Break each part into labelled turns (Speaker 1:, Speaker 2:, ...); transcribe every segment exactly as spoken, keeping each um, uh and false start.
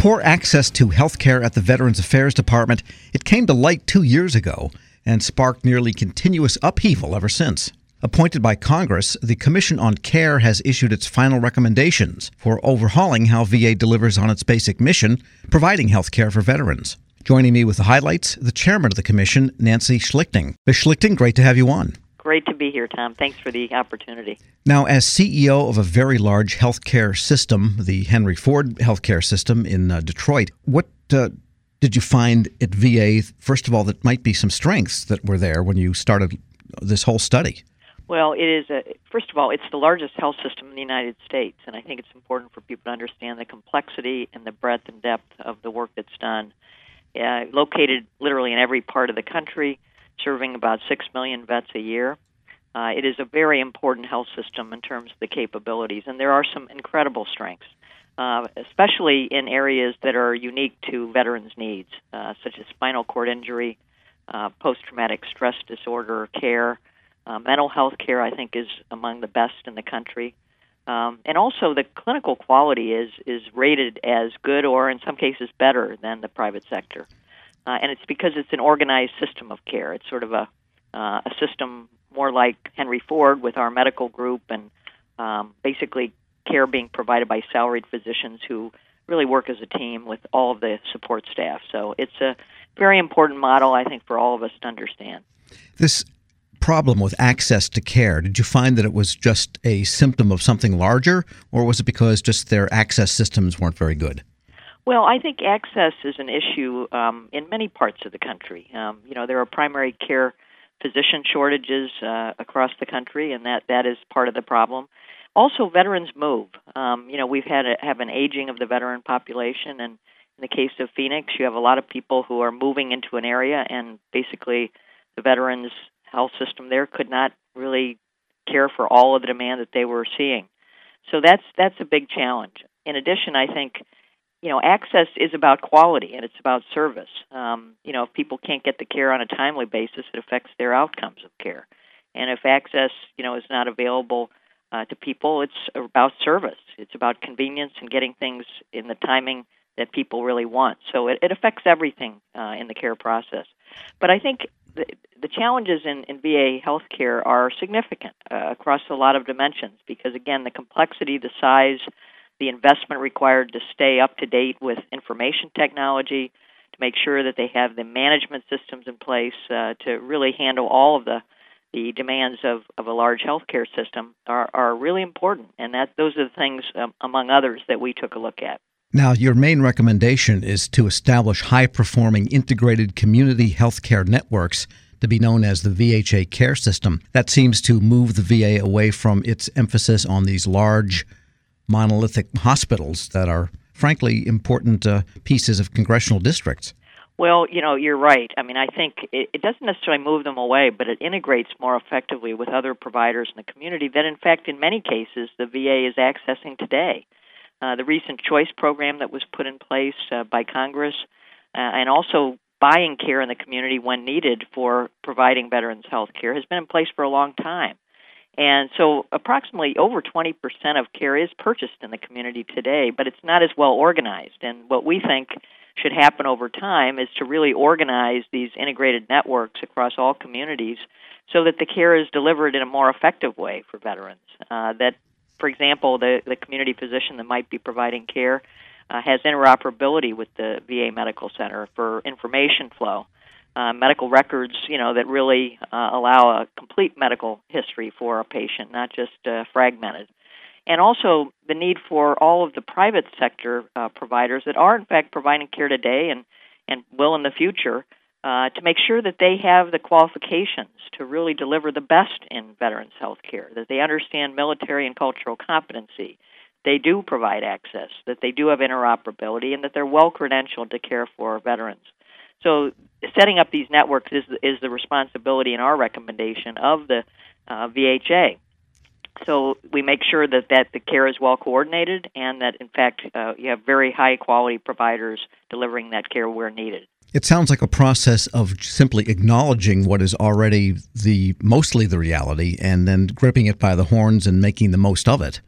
Speaker 1: Poor access to health care at the Veterans Affairs Department, it came to light two years ago and sparked nearly continuous upheaval ever since. Appointed by Congress, the Commission on Care has issued its final recommendations for overhauling how V A delivers on its basic mission, providing health care for veterans. Joining me with the highlights, the chairman of the commission, Nancy Schlichting. Miz Schlichting, great to have you on.
Speaker 2: Great to be here, Tom. Thanks for the opportunity.
Speaker 1: Now, as C E O of a very large healthcare system, the Henry Ford healthcare system in uh, Detroit, what uh, did you find at V A, first of all, that might be some strengths that were there when you started this whole study?
Speaker 2: Well, it is, a, first of all, it's the largest health system in the United States, and I think it's important for people to understand the complexity and the breadth and depth of the work that's done. Uh, located literally in every part of the country, serving about six million vets a year. Uh, it is a very important health system in terms of the capabilities, and there are some incredible strengths, uh, especially in areas that are unique to veterans' needs, uh, such as spinal cord injury, uh, post-traumatic stress disorder care. Uh, mental health care, I think, is among the best in the country. Um, and also the clinical quality is, is rated as good or, in some cases, better than the private sector. Uh, and it's because it's an organized system of care. It's sort of a uh, a system more like Henry Ford with our medical group and um, basically care being provided by salaried physicians who really work as a team with all of the support staff. So it's a very important model, I think, for all of us to understand.
Speaker 1: This problem with access to care, did you find that it was just a symptom of something larger, or was it because just their access systems weren't very good?
Speaker 2: Well, I think access is an issue um, in many parts of the country. Um, you know, there are primary care physician shortages uh, across the country, and that, that is part of the problem. Also, veterans move. Um, you know, we've had a, have an aging of the veteran population, and in the case of Phoenix, you have a lot of people who are moving into an area, and basically the veterans' health system there could not really care for all of the demand that they were seeing. So that's that's a big challenge. In addition, I think, you know, access is about quality and it's about service. Um, you know, if people can't get the care on a timely basis, it affects their outcomes of care. And if access, you know, is not available uh, to people, it's about service. It's about convenience and getting things in the timing that people really want. So it, it affects everything uh, in the care process. But I think the, the challenges in, in V A healthcare are significant uh, across a lot of dimensions because, again, the complexity, the size, the investment required to stay up to date with information technology, to make sure that they have the management systems in place uh, to really handle all of the, the demands of, of a large healthcare system are, are really important. And that those are the things, um, among others, that we took a look at.
Speaker 1: Now, your main recommendation is to establish high-performing integrated community healthcare networks to be known as the V H A care system. That seems to move the V A away from its emphasis on these large monolithic hospitals that are, frankly, important uh, pieces of congressional districts.
Speaker 2: Well, you know, you're right. I mean, I think it, it doesn't necessarily move them away, but it integrates more effectively with other providers in the community that, in fact, in many cases, the V A is accessing today. Uh, the recent choice program that was put in place uh, by Congress uh, and also buying care in the community when needed for providing veterans health care has been in place for a long time. And so approximately over twenty percent of care is purchased in the community today, but it's not as well organized. And what we think should happen over time is to really organize these integrated networks across all communities so that the care is delivered in a more effective way for veterans. Uh, that, for example, the, the community physician that might be providing care uh, has interoperability with the V A Medical Center for information flow. Uh, medical records, you know, that really uh, allow a complete medical history for a patient, not just uh, fragmented. And also the need for all of the private sector uh, providers that are, in fact, providing care today and, and will in the future uh, to make sure that they have the qualifications to really deliver the best in veterans health care, that they understand military and cultural competency, they do provide access, that they do have interoperability, and that they're well-credentialed to care for veterans. So setting up these networks is is the responsibility in our recommendation of the uh, V H A. So we make sure that, that the care is well coordinated and that, in fact, uh, you have very high-quality providers delivering that care where needed.
Speaker 1: It sounds like a process of simply acknowledging what is already the mostly the reality and then gripping it by the horns and making the most of it.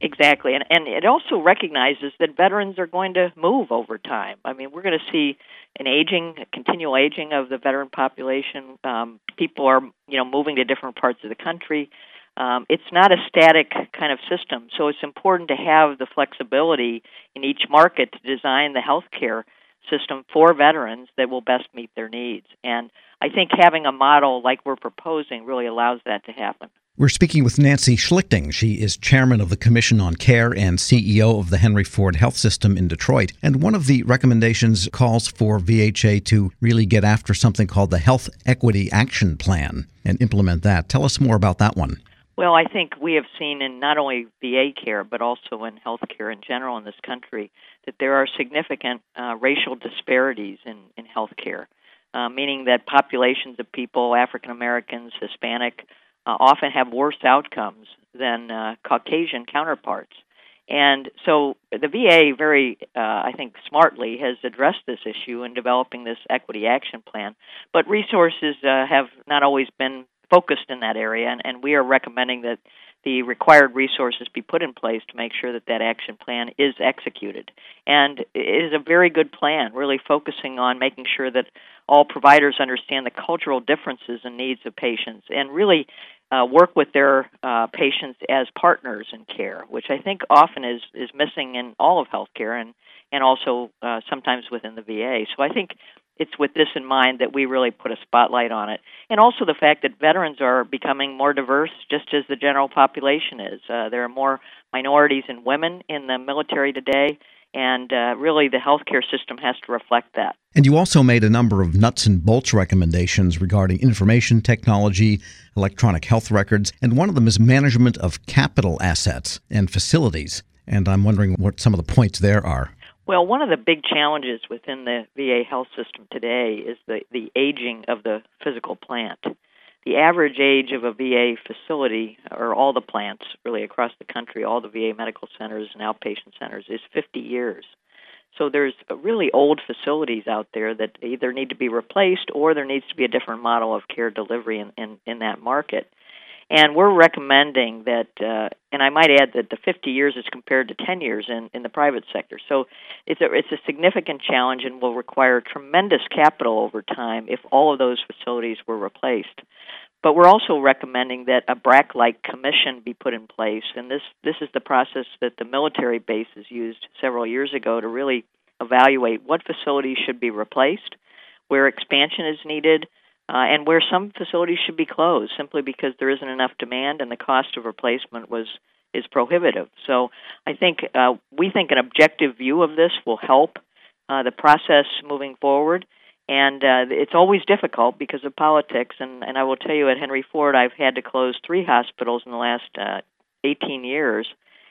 Speaker 2: Exactly, and and it also recognizes that veterans are going to move over time. I mean, we're going to see an aging, a continual aging of the veteran population. Um, people are, you know, moving to different parts of the country. Um, it's not a static kind of system, so it's important to have the flexibility in each market to design the healthcare system for veterans that will best meet their needs. And I think having a model like we're proposing really allows that to happen.
Speaker 1: We're speaking with Nancy Schlichting. She is chairman of the Commission on Care and C E O of the Henry Ford Health System in Detroit. And one of the recommendations calls for V H A to really get after something called the Health Equity Action Plan and implement that. Tell us more about that one.
Speaker 2: Well, I think we have seen in not only V A care, but also in healthcare in general in this country, that there are significant uh, racial disparities in, in healthcare, uh, meaning that populations of people, African Americans, Hispanic, uh, often have worse outcomes than uh, Caucasian counterparts. And so the V A very, uh, I think, smartly has addressed this issue in developing this equity action plan. But resources uh, have not always been focused in that area, and, and we are recommending that the required resources be put in place to make sure that that action plan is executed. And it is a very good plan, really focusing on making sure that all providers understand the cultural differences and needs of patients and really uh, work with their uh, patients as partners in care, which I think often is, is missing in all of healthcare and, and also uh, sometimes within the V A. So I think it's with this in mind that we really put a spotlight on it. And also the fact that veterans are becoming more diverse, just as the general population is. Uh, there are more minorities and women in the military today, and uh, really the healthcare system has to reflect that.
Speaker 1: And you also made a number of nuts and bolts recommendations regarding information technology, electronic health records, and one of them is management of capital assets and facilities. And I'm wondering what some of the points there are.
Speaker 2: Well, one of the big challenges within the V A health system today is the, the aging of the physical plant. The average age of a V A facility, or all the plants really across the country, all the V A medical centers and outpatient centers, is fifty years. So there's really old facilities out there that either need to be replaced or there needs to be a different model of care delivery in, in, in that market. And we're recommending that, uh, and I might add that the fifty years is compared to ten years in, in the private sector. So it's a, it's a significant challenge and will require tremendous capital over time if all of those facilities were replaced. But we're also recommending that a B R A C-like commission be put in place, and this, this is the process that the military bases used several years ago to really evaluate what facilities should be replaced, where expansion is needed, Uh, and where some facilities should be closed simply because there isn't enough demand and the cost of replacement was is prohibitive. So I think uh, we think an objective view of this will help uh, the process moving forward. And uh, it's always difficult because of politics. And, and I will tell you, at Henry Ford, I've had to close three hospitals in the last uh, eighteen years,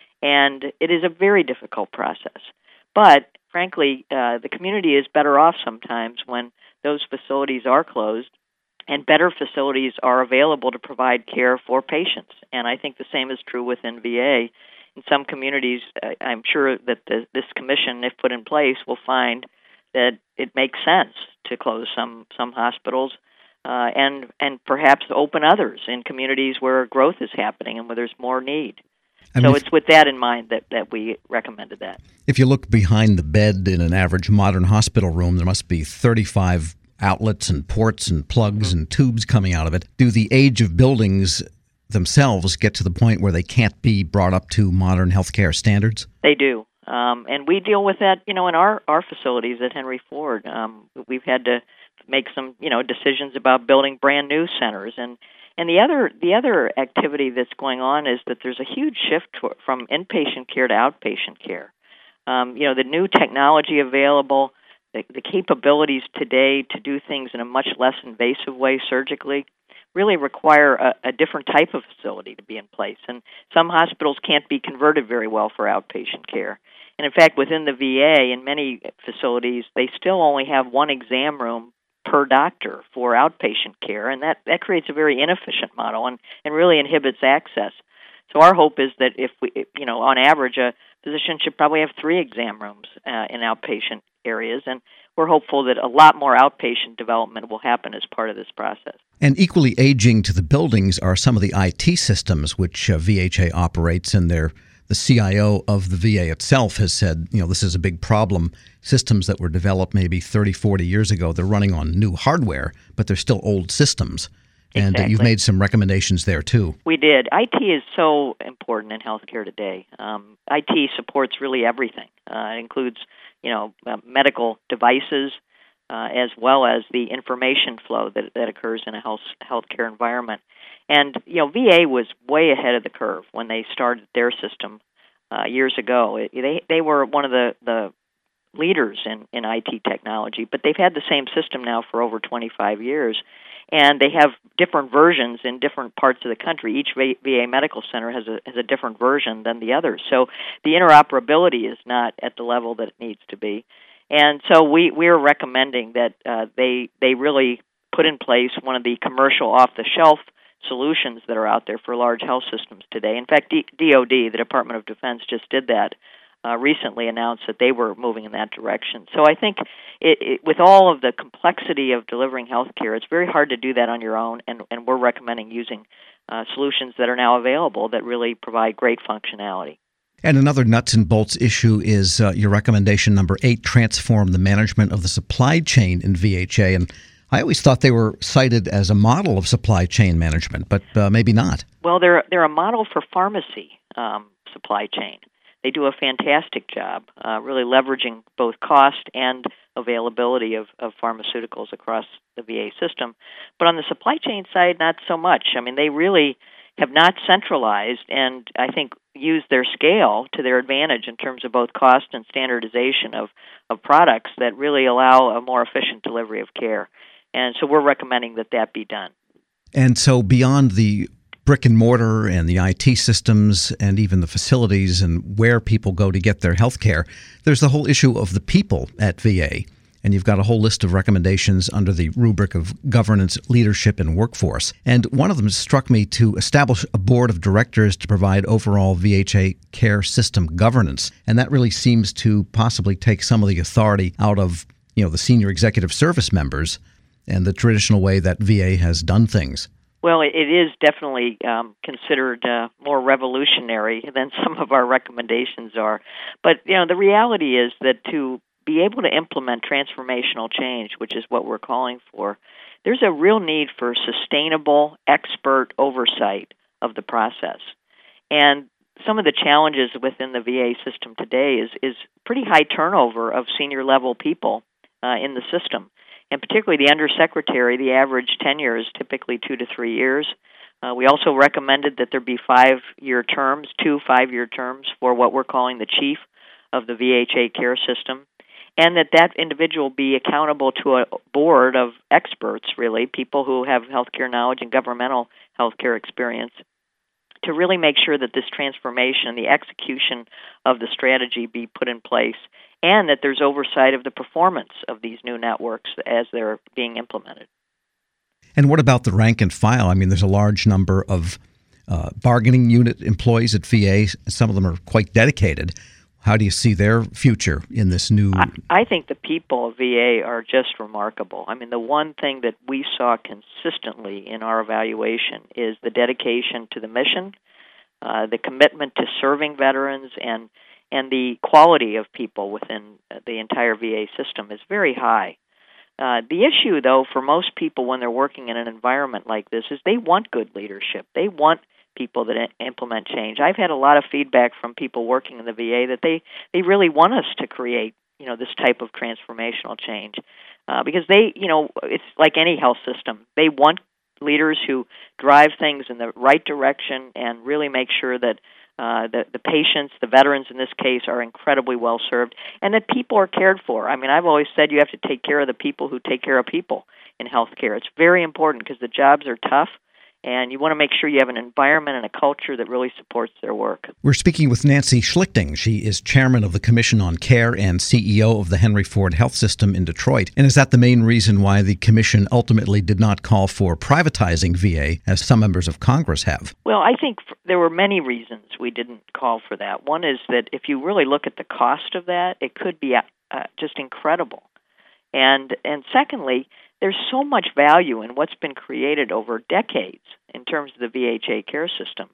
Speaker 2: and it is a very difficult process. But frankly, uh, the community is better off sometimes when those facilities are closed and better facilities are available to provide care for patients. And I think the same is true within V A. In some communities, I'm sure that the, this commission, if put in place, will find that it makes sense to close some, some hospitals uh, and, and perhaps open others in communities where growth is happening and where there's more need. I mean, so it's with that in mind that, that we recommended that.
Speaker 1: If you look behind the bed in an average modern hospital room, there must be thirty-five outlets and ports and plugs mm-hmm. and tubes coming out of it. Do the age of buildings themselves get to the point where they can't be brought up to modern healthcare standards?
Speaker 2: They do. Um, and we deal with that, you know, in our, our facilities at Henry Ford. Um, we've had to make some, you know, decisions about building brand new centers. And, and the other the other activity that's going on is that there's a huge shift to, from inpatient care to outpatient care. Um, you know, the new technology available, The, the capabilities today to do things in a much less invasive way surgically really require a, a different type of facility to be in place. And some hospitals can't be converted very well for outpatient care. And in fact, within the V A, in many facilities, they still only have one exam room per doctor for outpatient care, and that, that creates a very inefficient model and, and really inhibits access. So our hope is that if we, you know, on average, a physician should probably have three exam rooms uh, in outpatient areas, and we're hopeful that a lot more outpatient development will happen as part of this process.
Speaker 1: And equally aging to the buildings are some of the I T systems which uh, V H A operates, and they're The C I O of the V A itself has said, you know, this is a big problem. Systems that were developed maybe thirty, forty years ago, they're running on new hardware, but they're still old systems. And
Speaker 2: Exactly.
Speaker 1: uh, you've made some recommendations there, too.
Speaker 2: We did. I T is so important in healthcare today. Um, I T supports really everything. Uh, it includes, you know, uh, medical devices, uh, as well as the information flow that, that occurs in a health healthcare environment. And, you know, V A was way ahead of the curve when they started their system uh, years ago. It, they they were one of the, the leaders in, in I T technology, but they've had the same system now for over twenty-five years. And they have different versions in different parts of the country. Each V A medical center has a has a different version than the others. So the interoperability is not at the level that it needs to be. And so we we're recommending that uh, they they really put in place one of the commercial off-the-shelf solutions that are out there for large health systems today. In fact, D- DoD, the Department of Defense, just did that. Uh, recently announced that they were moving in that direction. So I think it, it, with all of the complexity of delivering healthcare, it's very hard to do that on your own, and, and we're recommending using uh, solutions that are now available that really provide great functionality.
Speaker 1: And another nuts and bolts issue is uh, your recommendation number eight, transform the management of the supply chain in V H A. And I always thought they were cited as a model of supply chain management, but uh, maybe not.
Speaker 2: Well, they're, they're a model for pharmacy um, supply chain. They do a fantastic job, uh, really leveraging both cost and availability of, of pharmaceuticals across the V A system. But on the supply chain side, not so much. I mean, they really have not centralized and, I think, used their scale to their advantage in terms of both cost and standardization of, of products that really allow a more efficient delivery of care. And so we're recommending that that be done.
Speaker 1: And so beyond the brick and mortar and the I T systems and even the facilities and where people go to get their health care, there's the whole issue of the people at V A. And you've got a whole list of recommendations under the rubric of governance, leadership, and workforce. And one of them struck me to establish a board of directors to provide overall V H A care system governance. And that really seems to possibly take some of the authority out of, you know, the senior executive service members and the traditional way that V A has done things.
Speaker 2: Well, it is definitely um, considered uh, more revolutionary than some of our recommendations are. But, you know, the reality is that to be able to implement transformational change, which is what we're calling for, there's a real need for sustainable, expert oversight of the process. And some of the challenges within the V A system today is, is pretty high turnover of senior-level people uh, in the system. And particularly the undersecretary, the average tenure is typically two to three years. Uh, we also recommended that there be five-year terms, two five-year terms for what we're calling the chief of the V H A care system, and that that individual be accountable to a board of experts, really, people who have healthcare knowledge and governmental healthcare experience, to really make sure that this transformation, the execution of the strategy be put in place, and that there's oversight of the performance of these new networks as they're being implemented.
Speaker 1: And what about the rank and file? I mean, there's a large number of uh, bargaining unit employees at V A. Some of them are quite dedicated. How do you see their future in this new?
Speaker 2: I, I think the people of V A are just remarkable. I mean, the one thing that we saw consistently in our evaluation is the dedication to the mission, uh, the commitment to serving veterans, and and the quality of people within the entire V A system is very high. Uh, the issue, though, for most people when they're working in an environment like this is they want good leadership. They want people that implement change. I've had a lot of feedback from people working in the V A that they, they really want us to create, you know, this type of transformational change uh, because they, you know, it's like any health system. They want leaders who drive things in the right direction and really make sure that uh, the, the patients, the veterans in this case, are incredibly well served and that people are cared for. I mean, I've always said you have to take care of the people who take care of people in healthcare. It's very important because the jobs are tough. And you want to make sure you have an environment and a culture that really supports their work.
Speaker 1: We're speaking with Nancy Schlichting. She is chairman of the Commission on Care and C E O of the Henry Ford Health System in Detroit. And is that the main reason why the commission ultimately did not call for privatizing V A, as some members of Congress have?
Speaker 2: Well, I think there were many reasons we didn't call for that. One is that if you really look at the cost of that, it could be uh, just incredible. And and secondly, there's so much value in what's been created over decades in terms of the V H A care system.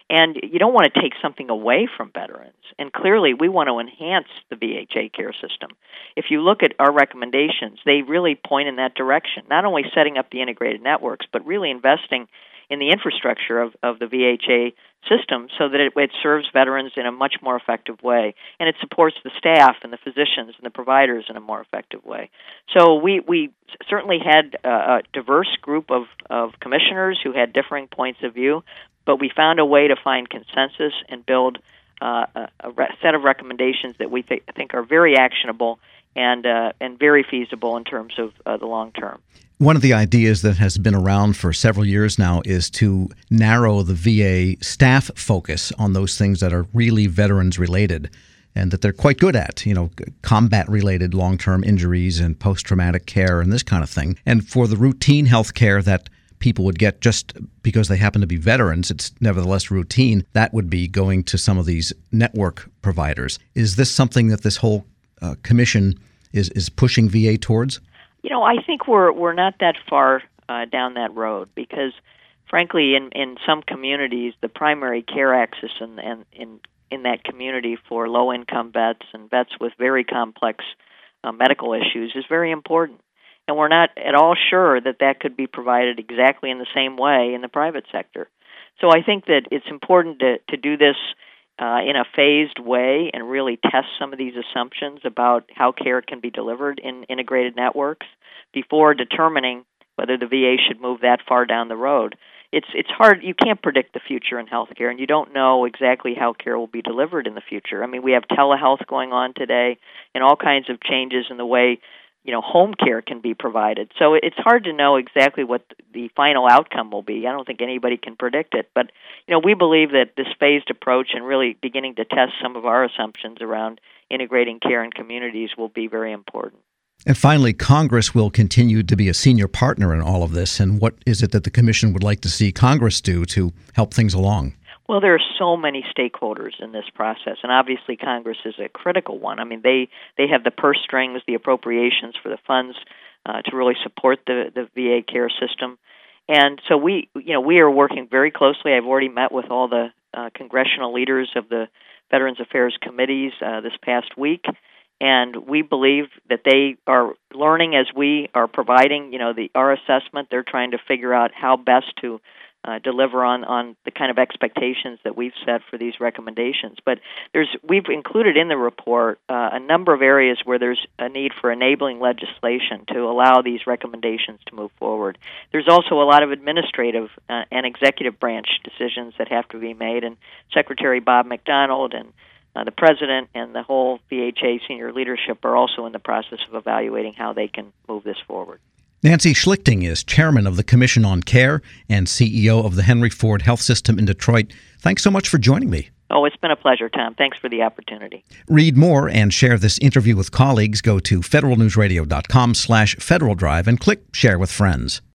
Speaker 2: And you don't want to take something away from veterans. And clearly, we want to enhance the V H A care system. If you look at our recommendations, they really point in that direction, not only setting up the integrated networks, but really investing in the infrastructure of, of the V H A system so that it, it serves veterans in a much more effective way. And it supports the staff and the physicians and the providers in a more effective way. So we, we certainly had a, a diverse group of, of commissioners who had differing points of view, but we found a way to find consensus and build uh, a, a re- set of recommendations that we th- think are very actionable and uh, and very feasible in terms of uh, the long term.
Speaker 1: One of the ideas that has been around for several years now is to narrow the V A staff focus on those things that are really veterans related and that they're quite good at, you know, combat related long-term injuries and post-traumatic care and this kind of thing. And for the routine health care that people would get just because they happen to be veterans, it's nevertheless routine, that would be going to some of these network providers. Is this something that this whole uh, commission is, is pushing V A towards?
Speaker 2: You know, I think we're we're not that far uh, down that road because, frankly, in, in some communities, the primary care access in, in, in, in that community for low-income vets and vets with very complex uh, medical issues is very important. And we're not at all sure that that could be provided exactly in the same way in the private sector. So I think that it's important to, to do this uh, in a phased way and really test some of these assumptions about how care can be delivered in integrated networks before determining whether the V A should move that far down the road. It's it's hard. You can't predict the future in healthcare, and you don't know exactly how care will be delivered in the future. I mean, we have telehealth going on today and all kinds of changes in the way you know, home care can be provided. So it's hard to know exactly what the final outcome will be. I don't think anybody can predict it. But, you know, we believe that this phased approach and really beginning to test some of our assumptions around integrating care in communities will be very important.
Speaker 1: And finally, Congress will continue to be a senior partner in all of this. And what is it that the Commission would like to see Congress do to help things along?
Speaker 2: Well, there are so many stakeholders in this process, and obviously Congress is a critical one. I mean, they, they have the purse strings, the appropriations for the funds uh, to really support the, the V A care system. And so we, you know, we are working very closely. I've already met with all the uh, congressional leaders of the Veterans Affairs committees uh, this past week, and we believe that they are learning as we are providing, you know, the our assessment. They're trying to figure out how best to Uh, deliver on, on the kind of expectations that we've set for these recommendations. But there's we've included in the report uh, a number of areas where there's a need for enabling legislation to allow these recommendations to move forward. There's also a lot of administrative uh, and executive branch decisions that have to be made, and Secretary Bob McDonald and uh, the President and the whole V H A senior leadership are also in the process of evaluating how they can move this forward.
Speaker 1: Nancy Schlichting is chairman of the Commission on Care and C E O of the Henry Ford Health System in Detroit. Thanks so much for joining me.
Speaker 2: Oh, it's been a pleasure, Tom. Thanks for the opportunity.
Speaker 1: Read more and share this interview with colleagues. Go to federal news radio dot com slash Federal Drive and click Share with Friends.